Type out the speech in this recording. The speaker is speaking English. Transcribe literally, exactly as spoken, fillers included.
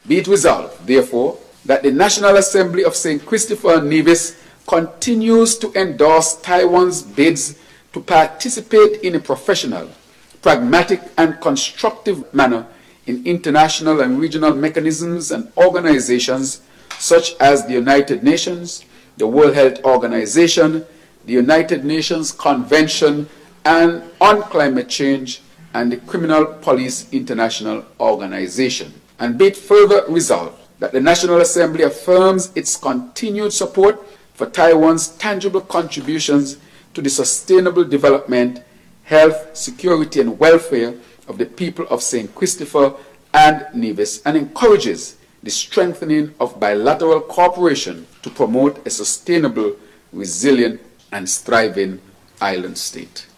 Be it resolved, therefore, that the National Assembly of Saint Christopher and Nevis continues to endorse Taiwan's bids to participate in a professional, pragmatic, and constructive manner in international and regional mechanisms and organizations such as the United Nations, the World Health Organization, the United Nations Convention and on Climate Change, and the Criminal Police International Organization. And be it further resolved that the National Assembly affirms its continued support for Taiwan's tangible contributions to the sustainable development, health, security, and welfare of the people of Saint Christopher and Nevis, and encourages the strengthening of bilateral cooperation to promote a sustainable, resilient, and thriving island state.